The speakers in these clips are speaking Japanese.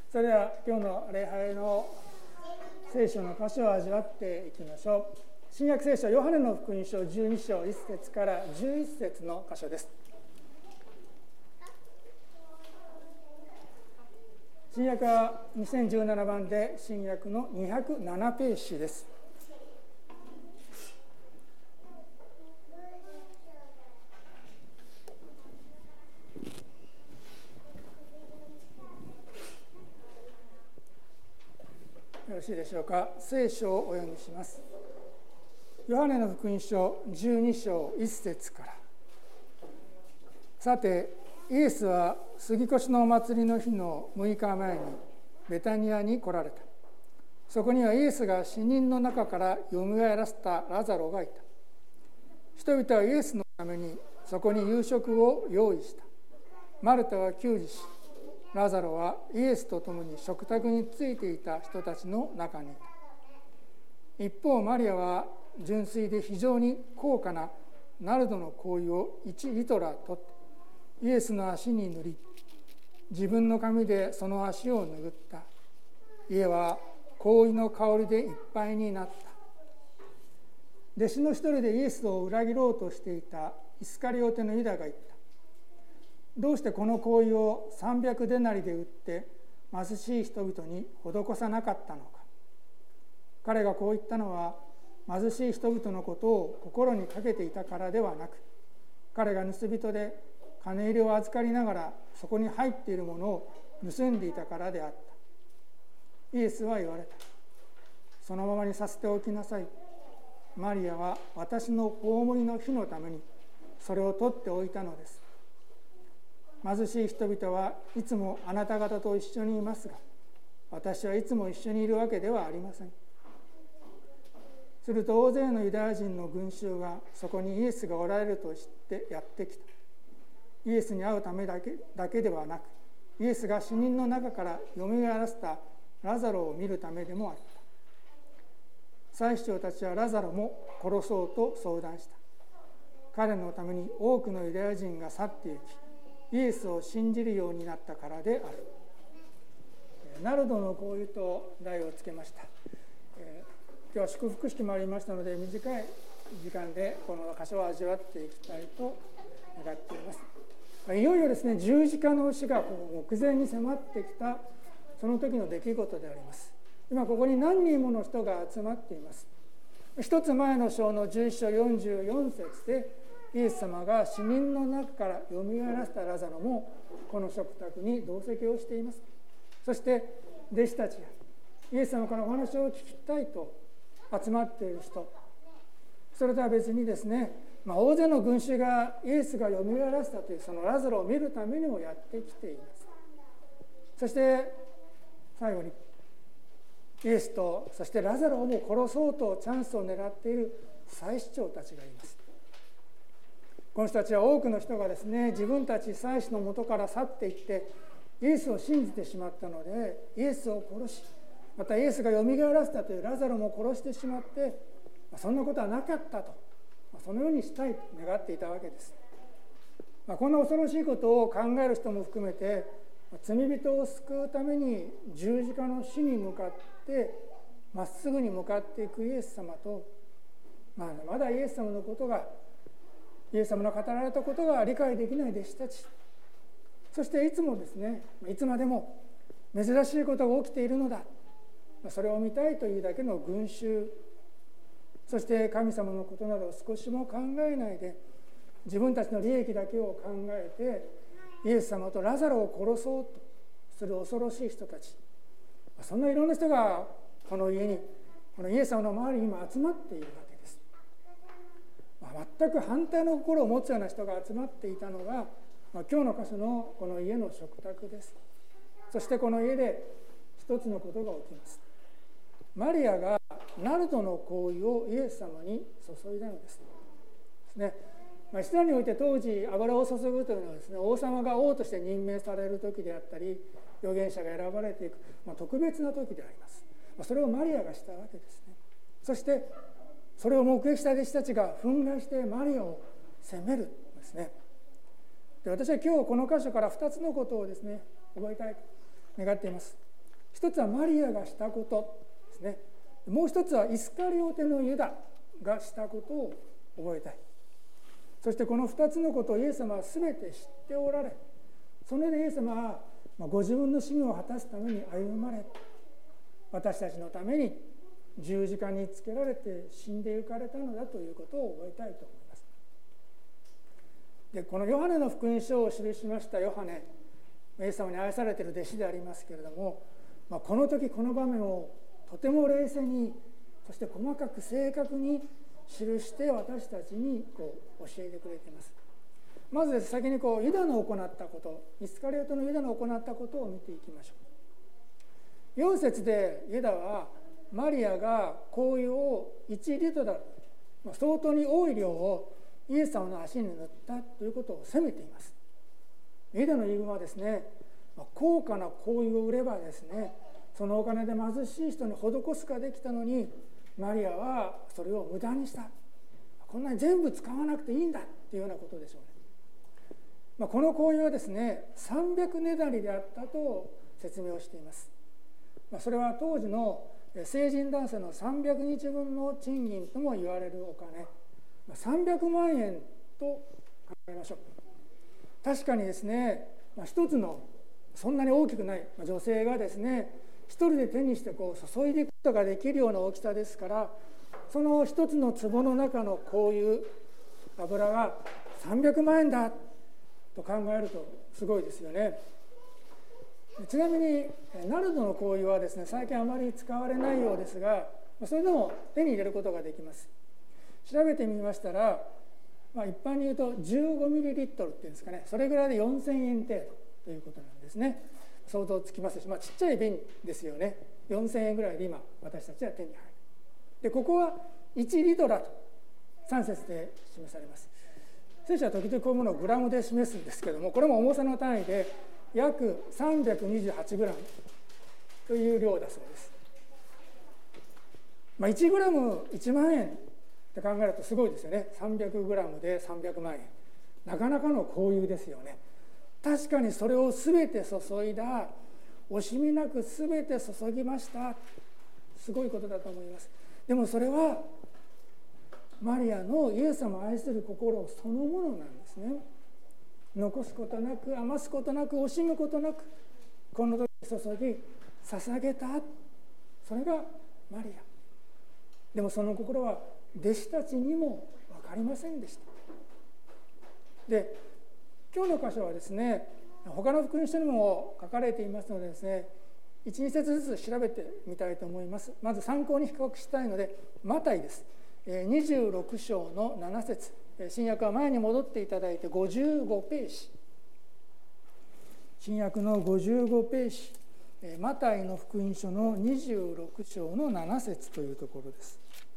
それでは今日の礼拝の聖書の箇所を味わっていきましょう。新約聖書ヨハネの福音書12章1節から11節の箇所です。新約は2017番で新約の207ページです。よろしいでしょうか。聖書をお読みします。ヨハネの福音書12章1節から。さてイエスは杉越のお祭りの日の6日前にベタニアに来られた。そこにはイエスが死人の中からよみがえらせたラザロがいた。人々はイエスのためにそこに夕食を用意した。マルタは給仕し、ラザロはイエスと共に食卓についていた人たちの中にいた。一方マリアは純粋で非常に高価なナルドの香油を1リトラ取ってイエスの足に塗り、自分の髪でその足を拭った。家は香油の香りでいっぱいになった。弟子の一人でイエスを裏切ろうとしていたイスカリオテのユダが言った。どうしてこの香油を300デナリで売って貧しい人々に施さなかったのか。彼がこう言ったのは貧しい人々のことを心にかけていたからではなく、彼が盗人で金入れを預かりながらそこに入っているものを盗んでいたからであった。イエスは言われた。そのままにさせておきなさい。マリアは私の葬りの日のためにそれを取っておいたのです。貧しい人々はいつもあなた方と一緒にいますが、私はいつも一緒にいるわけではありません。すると大勢のユダヤ人の群衆がそこにイエスがおられると知ってやってきた。イエスに会うためだけではなく、イエスが死人の中からよみがえらせたラザロを見るためでもあった。祭司長たちはラザロも殺そうと相談した。彼のために多くのユダヤ人が去って行き、イエスを信じるようになったからである。ナルドの香油と題をつけました。今日は祝福式もありましたので、短い時間でこの箇所を味わっていきたいと願っています。いよいよですね、十字架の死が目前に迫ってきたその時の出来事であります。今ここに何人もの人が集まっています。一つ前の章の11章44節でイエス様が死人の中からよみがえらせたラザロもこの食卓に同席をしています。そして弟子たちがイエス様からお話を聞きたいと集まっている人、それとは別にですね、大勢の群衆がイエスがよみがえらせたというそのラザロを見るためにもやってきています。そして最後にイエスとそしてラザロをも殺そうとチャンスを狙っている祭司長たちがいます。この人たちは多くの人がですね、自分たち祭司の元から去っていってイエスを信じてしまったので、イエスを殺し、またイエスがよみがえらせたというラザロも殺してしまって、そんなことはなかったと、そのようにしたいと願っていたわけです。こんな恐ろしいことを考える人も含めて、罪人を救うために十字架の死に向かってまっすぐに向かっていくイエス様と、まだイエス様のことが、イエス様の語られたことが理解できない弟子たち、そしていつもですね、いつまでも珍しいことが起きているのだ、それを見たいというだけの群衆、そして神様のことなどを少しも考えないで自分たちの利益だけを考えてイエス様とラザロを殺そうとする恐ろしい人たち、そんないろんな人がこの家に、このイエス様の周りに今集まっているわけです。全く反対の心を持つような人が集まっていたのが、今日の箇所のこの家の食卓です。そしてこの家で一つのことが起きます。マリアがナルドの香油をイエス様に注いだのですね。イスラエルにおいて当時油を注ぐというのはですね、王様が王として任命される時であったり、預言者が選ばれていく、特別な時であります。それをマリアがしたわけですね。そしてそれを目撃した弟子たちが憤慨してマリアを責めるんですね。で、私は今日この箇所から2つのことをですね覚えたいと願っています。 一つはマリアがしたことですね。もう一つはイスカリオテのユダがしたことを覚えたい。そしてこの2つのことをイエス様は全て知っておられ、それでイエス様はご自分の使命を果たすために歩まれ、私たちのために十字架につけられて死んでゆかれたのだということを覚えたいと思います。でこのヨハネの福音書を記しましたヨハネ、イエス様に愛されている弟子でありますけれども、この時この場面をとても冷静に、そして細かく正確に記して私たちに教えてくれています。まず先にユダの行ったこと、イスカリオテのユダの行ったことを見ていきましょう。4節でユダはマリアが香油を1リトル、相当に多い量をイエス様の足に塗ったということを責めています。ユダの言い分はですね、高価な香油を売ればですね、そのお金で貧しい人に施すができたのに、マリアはそれを無駄にした、こんなに全部使わなくていいんだというようなことでしょうね。この香油はですね、300ネダリであったと説明をしています。それは当時の成人男性の300日分の賃金とも言われるお金、300万円と考えましょう。確かにですね、一つのそんなに大きくない女性がですね、一人で手にして注いでいくことができるような大きさですから、その一つの壺の中の香油、油が300万円だと考えるとすごいですよね。ちなみにナルドの香油はですね、最近あまり使われないようですが、それでも手に入れることができます。調べてみましたら、一般に言うと15ミリリットルっていうんですかね、それぐらいで4000円程度ということなんですね。想像つきますし、ちっちゃい瓶ですよね。4000円ぐらいで今私たちは手に入る。でここは1リトラと3節で示されます。聖書は時々こういうものをグラムで示すんですけども、これも重さの単位で約328グラムという量だそうです。1グラム1万円って考えるとすごいですよね。300グラムで300万円、なかなかの香油ですよね。確かにそれを全て注いだ、惜しみなく全て注ぎました、すごいことだと思います。でもそれはマリアのイエス様を愛する心そのものなんですね。残すことなく、余すことなく、惜しむことなく、この時注ぎ捧げた、それがマリア。でもその心は弟子たちにも分かりませんでした。で今日の箇所はですね、他の福音書にも書かれていますのでですね、 1,2 節ずつ調べてみたいと思います。まず参考に比較したいのでマタイです。26章の7節、新約は前に戻っていただいて55ページ、新約の55ページ、マタイの福音書の26章の7節というところです。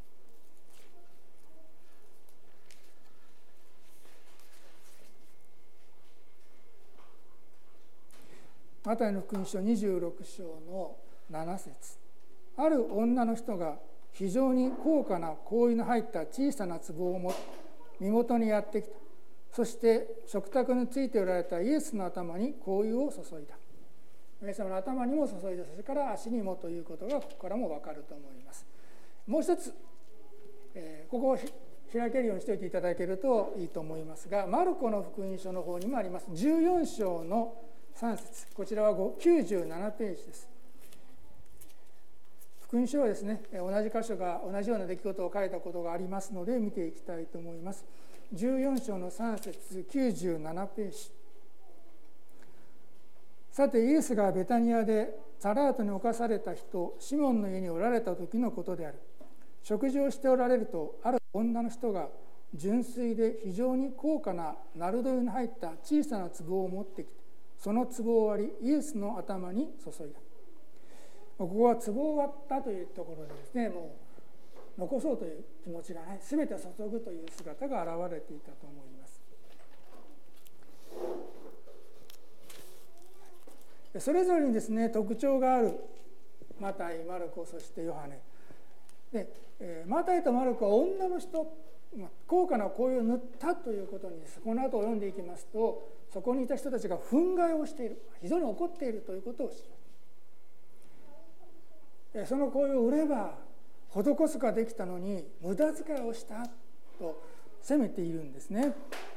マタイの福音書26章の7節、ある女の人が非常に高価な香油の入った小さな壺を持って身元にやってきた。そして食卓についておられたイエスの頭に香油を注いだ。イエス様の頭にも注いだ、それから足にもということがここからも分かると思います。もう一つ、ここを開けるようにしておいていただけるといいと思いますが、マルコの福音書の方にもあります14章の3節、こちらは97ページです。福音書はですね、同じ箇所が同じような出来事を書いたことがありますので見ていきたいと思います。14章の3節97ページ。さてイエスがベタニアでサラートに侵された人シモンの家におられた時のことである。食事をしておられると、ある女の人が純粋で非常に高価なナルド油の入った小さな壺を持ってきて、その壺を割りイエスの頭に注いだ。ここは壺を割ったというところでですね、もう残そうという気持ちがない、全て注ぐという姿が現れていたと思います。それぞれにですね特徴があるマタイ、マルコ、そしてヨハネで、マタイとマルコは女の人、高価な香油を塗ったということにこの後を読んでいきますと、そこにいた人たちが憤慨をしている、非常に怒っているということを知る。 その行為を売れば施すができたのに無駄遣いをしたと責めているんですね。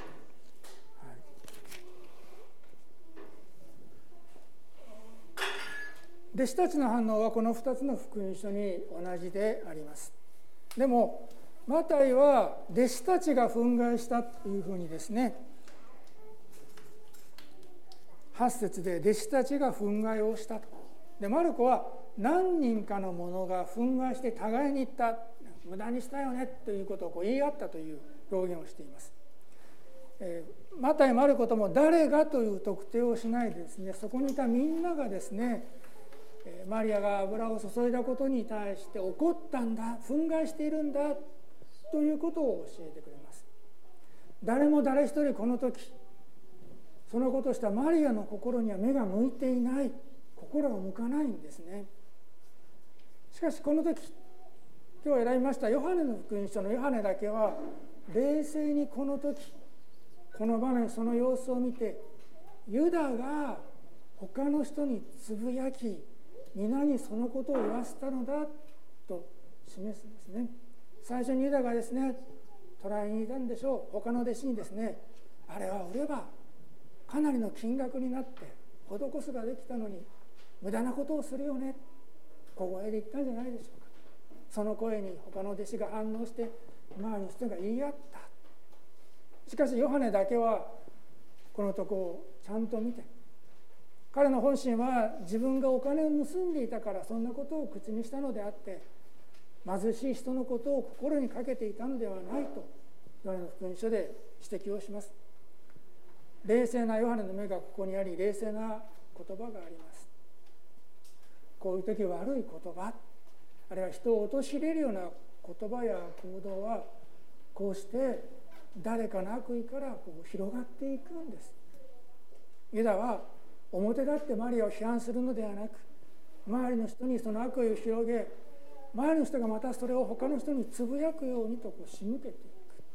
弟子たちの反応はこの2つの福音書に同じであります。でもマタイは弟子たちが憤慨したというふうにですね、8節で弟子たちが憤慨をしたと。でマルコは何人かの者が憤慨して互いに言った、無駄にしたよねということを言い合ったという表現をしています。マタイ、マルコとも誰がという特定をしないでですね、そこにいたみんながですね、マリアが油を注いだことに対して怒ったんだ、憤慨しているんだということを教えてくれます。誰も誰一人この時そのことをしたマリアの心には目が向いていない、心が向かないんですね。しかしこの時、今日選びましたヨハネの福音書のヨハネだけは冷静にこの時この場面、その様子を見て、ユダが他の人につぶやき皆にそのことを言わせたのだと示すんですね。最初にユダがですね、捕らえにいたんでしょう。他の弟子にですね、あれは売ればかなりの金額になって施すができたのに無駄なことをするよね、小声で言ったんじゃないでしょうか。その声に他の弟子が反応して周りの人が言い合った。しかしヨハネだけはこのとこをちゃんと見て、彼の本心は自分がお金を盗んでいたからそんなことを口にしたのであって、貧しい人のことを心にかけていたのではないとヨハネの福音書で指摘をします。冷静なヨハネの目がここにあり、冷静な言葉があります。こういう時悪い言葉、あるいは人を陥れるような言葉や行動はこうして誰かの悪意から広がっていくんです。ユダは表立ってマリアを批判するのではなく、周りの人にその悪意を広げ、周りの人がまたそれを他の人につぶやくようにと仕向けていく。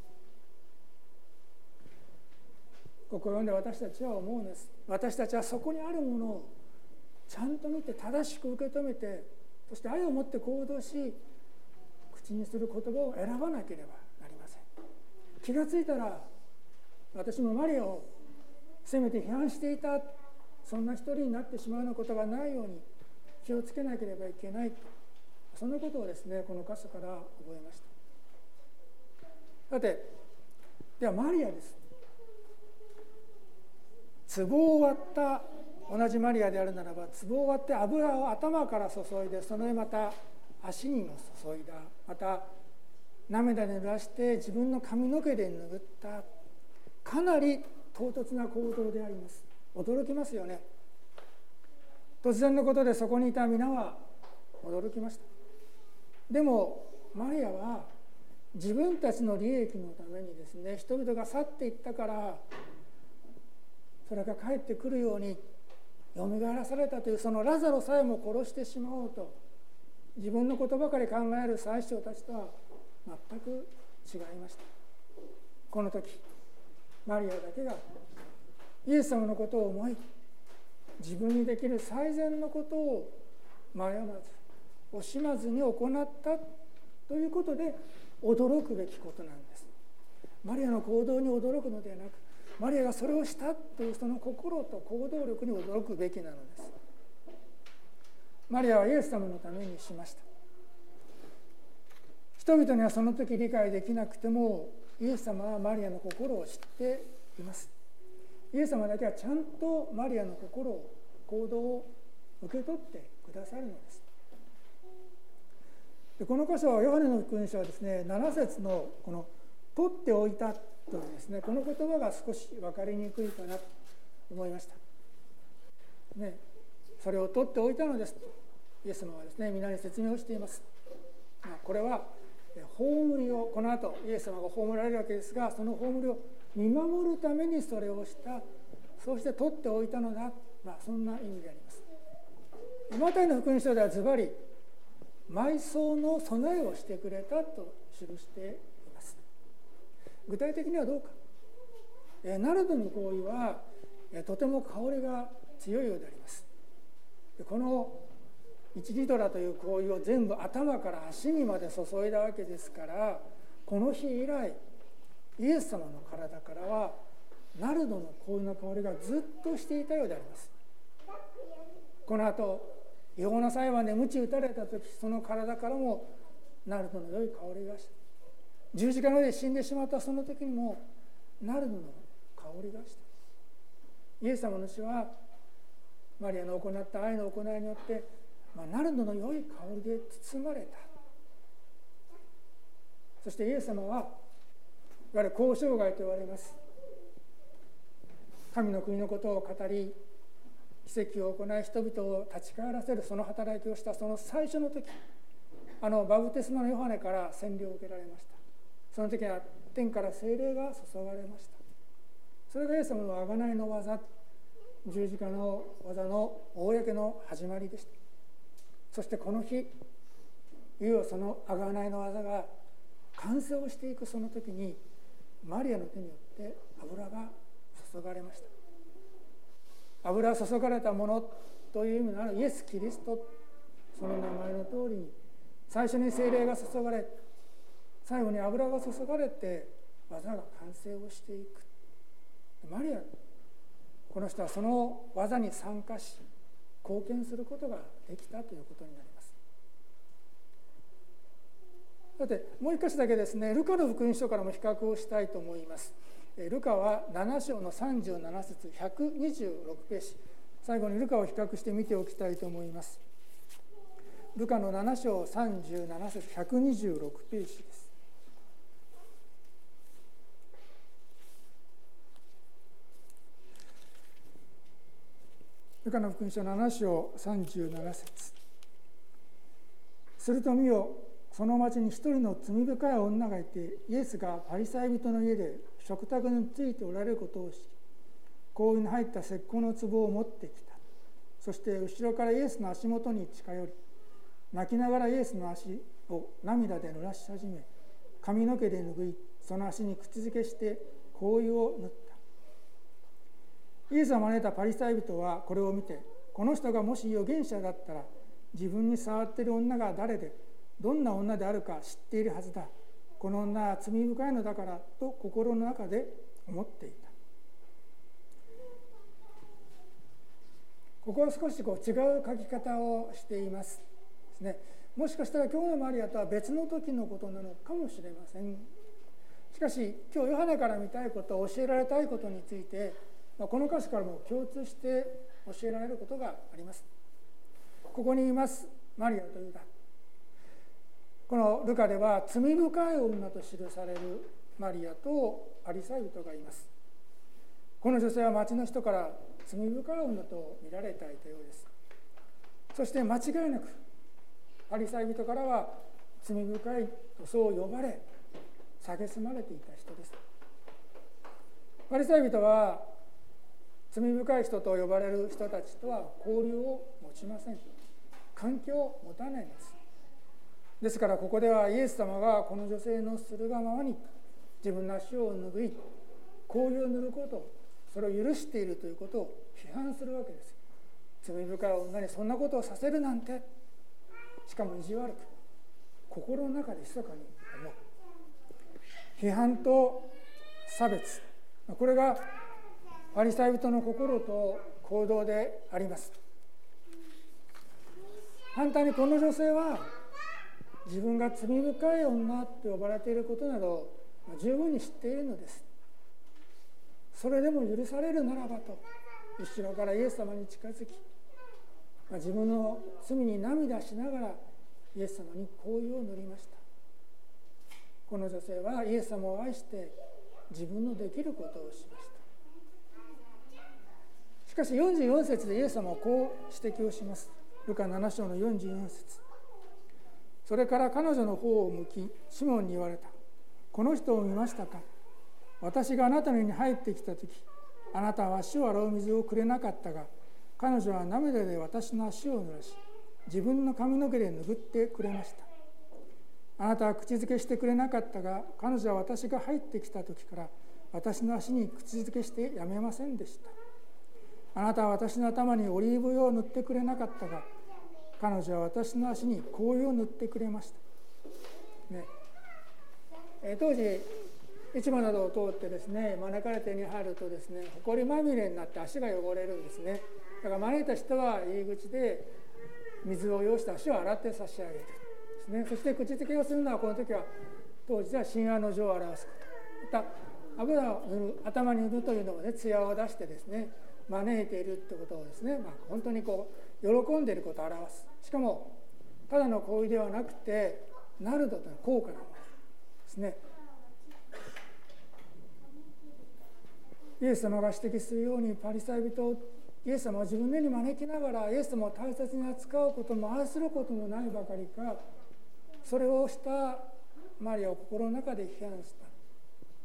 ここを読んで私たちは思うんです。私たちはそこにあるものをちゃんと見て正しく受け止めて、そして愛を持って行動し、口にする言葉を選ばなければなりません。気がついたら私もマリアを責めて批判していた、そんな一人になってしまうようなことがないように気をつけなければいけない、そんなことをですね、この箇所から覚えました。さて、ではマリアです。壺を割った同じマリアであるならば、壺を割って油を頭から注いで、その上また足にも注いだ、また涙で濡らして自分の髪の毛で拭った、かなり唐突な行動であります。驚きますよね。突然のことでそこにいた皆は驚きました。でもマリアは自分たちの利益のためにですね、人々が去っていったからそれが帰ってくるようによみがえらされたという、そのラザロさえも殺してしまおうと自分のことばかり考える宰相たちとは全く違いました。この時マリアだけがイエス様のことを思い、自分にできる最善のことを迷わず惜しまずに行ったということで驚くべきことなんです。マリアの行動に驚くのではなく、マリアがそれをしたというその心と行動力に驚くべきなのです。マリアはイエス様のためにしました。人々にはその時理解できなくても、イエス様はマリアの心を知っています。イエス様だけはちゃんとマリアの心を、行動を受け取ってくださるのです。でこの箇所、ヨハネの福音書はですね、7節のこの取っておいたというですね、この言葉が少し分かりにくいかなと思いました。ね、それを取っておいたのですとイエス様はですね、皆に説明をしています。これは葬りを、この後イエス様が葬られるわけですが、その葬りを見守るためにそれをした、そうして取っておいたのだ、そんな意味であります。マタイの福音書ではズバリ埋葬の備えをしてくれたと記しています。具体的にはどうか。ナルドの香油はとても香りが強いようであります。この 1リトラという香油を全部頭から足にまで注いだわけですから、この日以来イエス様の体からはナルドの香油の香りがずっとしていたようであります。この後違法な裁判で鞭打たれた時、その体からもナルドの良い香りがした。十字架の上で死んでしまったその時にもナルドの香りがした。イエス様の死はマリアの行った愛の行いによってナルドの良い香りで包まれた。そしてイエス様はいわゆる交渉外と言われます。神の国のことを語り、奇跡を行い人々を立ち返らせるその働きをしたその最初の時、バプテスマのヨハネから洗礼を受けられました。その時は天から聖霊が注がれました。それがイエス様の贖いの技、十字架の技の公の始まりでした。そしてこの日、いよいよその贖いの技が完成をしていくその時に、マリアの手によって油が注がれました。油注がれたものという意味のあるイエス・キリスト、その名前の通りに最初に聖霊が注がれ、最後に油が注がれて技が完成をしていく。マリア、この人はその技に参加し貢献することができたということになります。さてもう一箇所だけですね、ルカの福音書からも比較をしたいと思います。ルカは7章の37節126ページ、最後にルカを比較して見ておきたいと思います。ルカの7章37節126ページです。ルカの福音書7章37節、すると見よ、その町に一人の罪深い女がいて、イエスがパリサイ人の家で食卓についておられることを知り、香油に入った石膏の壺を持ってきた。そして後ろからイエスの足元に近寄り、泣きながらイエスの足を涙で濡らし始め、髪の毛で拭い、その足に口づけして香油を塗った。イエスを招いたパリサイ人はこれを見て、この人がもし預言者だったら、自分に触っている女が誰でどんな女であるか知っているはずだ、この女は罪深いのだからと心の中で思っていた。ここは少し違う書き方をしていますですね。もしかしたら今日のマリアとは別の時のことなのかもしれません。しかし今日ヨハネから見たいこと、教えられたいことについて、この歌詞からも共通して教えられることがあります。ここにいますマリアというだ、このルカでは罪深い女と記されるマリアとパリサイ人がいます。この女性は町の人から罪深い女と見られていたようです。そして間違いなくパリサイ人からは罪深いとそう呼ばれ蔑まれていた人です。パリサイ人は罪深い人と呼ばれる人たちとは交流を持ちません。関係を持たないんです。ですからここではイエス様がこの女性のするがままに自分の足を拭い香油を塗ること、それを許しているということを批判するわけです。罪深い女にそんなことをさせるなんて、しかも意地悪く心の中で密かに思う。批判と差別、これがパリサイ人の心と行動であります。反対にこの女性は自分が罪深い女と呼ばれていることなど十分に知っているのです。それでも許されるならばと後ろからイエス様に近づき、自分の罪に涙しながらイエス様に香油を塗りました。この女性はイエス様を愛して自分のできることをしました。しかし44節でイエス様はこう指摘をします。ルカ7章の44節。それから彼女の方を向きシモンに言われた。この人を見ましたか。私があなたの家に入ってきたとき、あなたは足を洗う水をくれなかったが、彼女は涙で私の足を濡らし、自分の髪の毛で拭ってくれました。あなたは口づけしてくれなかったが、彼女は私が入ってきたときから私の足に口づけしてやめませんでした。あなたは私の頭にオリーブ油を塗ってくれなかったが、 彼女は私の足に香油を塗ってくれました、ね。当時市場などを通ってですね、招かれてに入るとですね、埃まみれになって足が汚れるんですね。だから招いた人は入り口で水を用意して足を洗って差し上げるですね。そして口づけをするのはこの時は当時は親愛の情を表すこと。また油を塗る、頭に塗るというのもね、艶を出してですね、招いているということをですね、本当に喜んでいることを表す。しかもただの香油ではなくてナルドという高価なものですね。イエス様が指摘するように、パリサイ人をイエス様を自分の家に招きながらイエス様を大切に扱うことも愛することもないばかりか、それをしたマリアを心の中で批判した。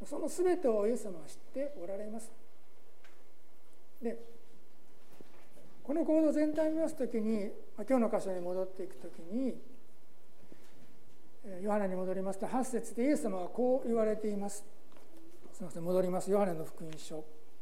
その全てをイエス様は知っておられます。で、この行動全体を見ますときに、今日の箇所に戻っていくときに、ヨハネに戻りますと8節でイエス様はこう言われています。すみません、戻ります。ヨハネの福音書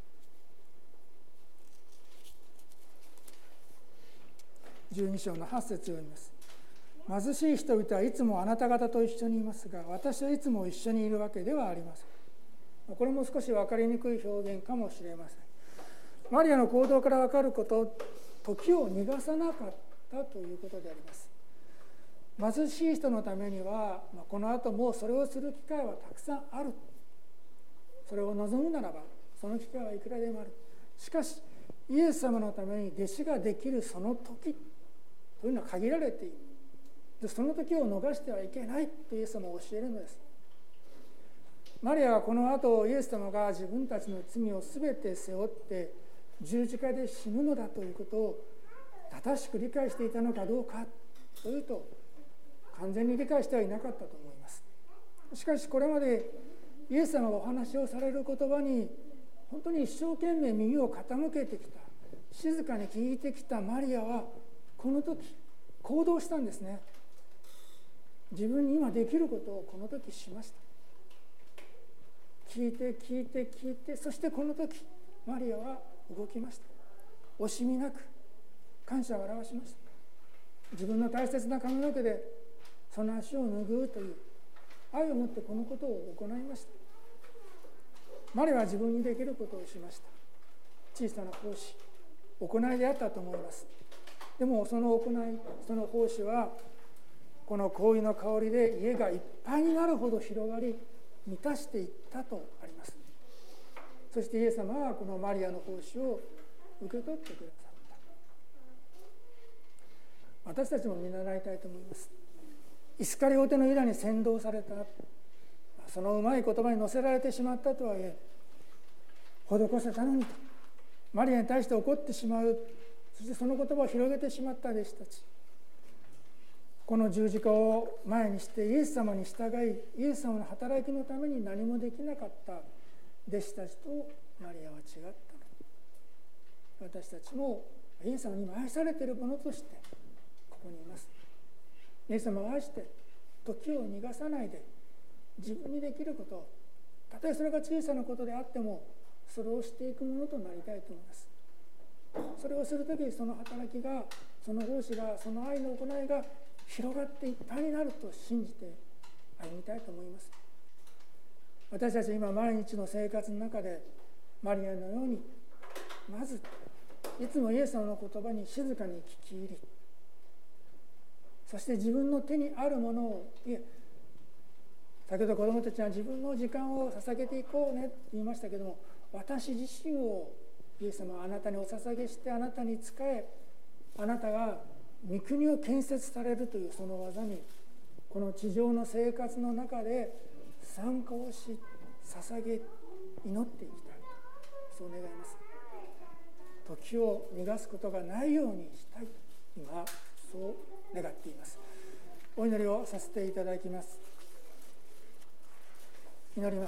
12章の8節を読みます。貧しい人々はいつもあなた方と一緒にいますが、私はいつも一緒にいるわけではありません。これも少し分かりにくい表現かもしれません。マリアの行動から分かること、時を逃がさなかったということであります。貧しい人のためには、この後もそれをする機会はたくさんある。それを望むならばその機会はいくらでもある。しかしイエス様のために弟子ができるその時というのは限られている。でその時を逃してはいけないとイエス様は教えるのです。マリアはこの後イエス様が自分たちの罪を全て背負って十字架で死ぬのだということを正しく理解していたのかどうかというと、完全に理解してはいなかったと思います。しかしこれまでイエス様がお話をされる言葉に本当に一生懸命耳を傾けてきた、静かに聞いてきたマリアはこの時行動したんですね。自分に今できることをこの時しました。聞いて聞いて聞いて、そしてこの時マリアは動きました。惜しみなく感謝を表しました。自分の大切な髪の毛でその足を拭うという愛を持ってこのことを行いました。マリアは自分にできることをしました。小さな奉仕、行いであったと思います。でもその行い、その奉仕はこの香油の香りで家がいっぱいになるほど広がり満たしていったとあります。そしてイエス様はこのマリアの奉仕を受け取ってくださった。私たちも見習いたいと思います。イスカリオテのユダに扇動された、そのうまい言葉に乗せられてしまったとはいえ、施せたのにとマリアに対して怒ってしまう。そしてその言葉を広げてしまった弟子たち、この十字架を前にしてイエス様に従い、イエス様の働きのために何もできなかった弟子たちとマリアは違った。私たちもイエス様に愛されているものとしてここにいます。イエス様を愛して時を逃がさないで、自分にできることを、たとえそれが小さなことであってもそれをしていくものとなりたいと思います。それをするとき、その働きが、その奉仕が、その愛の行いが広がっていっぱいになると信じて歩みたいと思います。私たち今毎日の生活の中でマリアのように、まずいつもイエス様の言葉に静かに聞き入り、そして自分の手にあるものを、先ほど子どもたちは自分の時間を捧げていこうねと言いましたけども、私自身をイエス様はあなたにお捧げして、あなたに仕え、あなたが御国を建設されるというその技に、この地上の生活の中で参加をし、捧げ、祈っていきたい、そう願います。時を逃がすことがないようにしたい、今そう願っています。お祈りをさせていただきます。祈ります。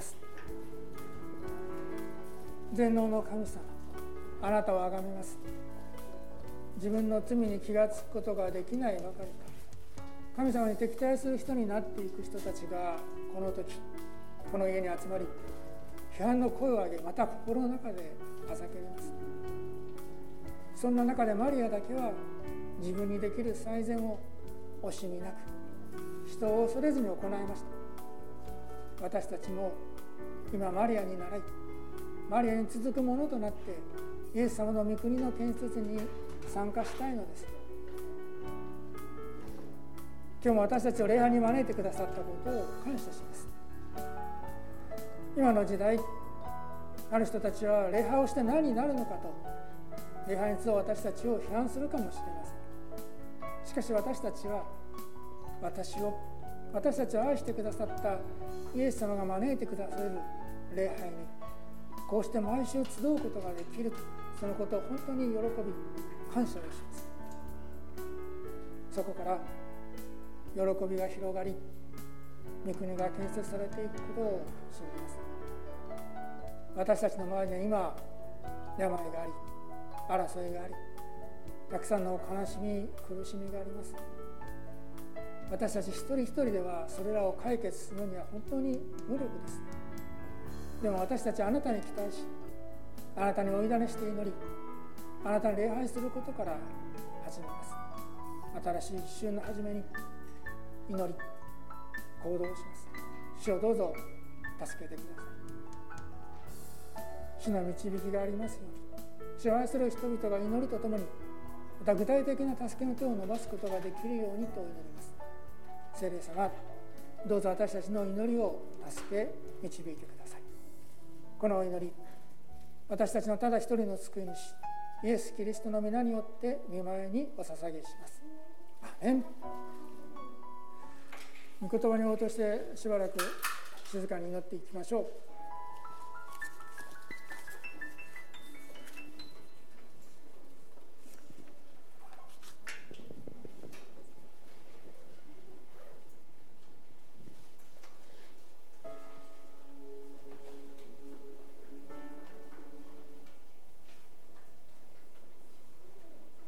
全能の神様、あなたを崇めます。自分の罪に気がつくことができないばかりか、神様に敵対する人になっていく人たちがこの時この家に集まり、批判の声を上げ、また心の中であざけります。そんな中でマリアだけは自分にできる最善を惜しみなく人を恐れずに行いました。私たちも今マリアに倣い、マリアに続くものとなってイエス様の御国の建設に参加したいのです。今日も私たちを礼拝に招いてくださったことを感謝します。今の時代、ある人たちは礼拝をして何になるのかと礼拝に集う私たちを批判するかもしれません。しかし私たちは私たちを愛してくださったイエス様が招いてくださる礼拝にこうして毎週集うことができると、そのことを本当に喜び感謝をします。そこから喜びが広がり、御国が建設されていくことを信じます。私たちの周りには今病があり、争いがあり、たくさんの悲しみ、苦しみがあります。私たち一人一人ではそれらを解決するには本当に無力です。でも私たちはあなたに期待し、あなたにお委ねして祈り、あなたに礼拝することから始めます。新しい一週の初めに祈り、行動します。主をどうぞ助けてください。主の導きがありますように、主を愛する人々が祈りとともにまた具体的な助けの手を伸ばすことができるようにと祈ります。聖霊様、どうぞ私たちの祈りを助け導いてください。このお祈り、私たちのただ一人の救い主イエス・キリストの皆によって御前にお捧げします。アメン。御言葉に応答してしばらく静かに祈っていきましょう。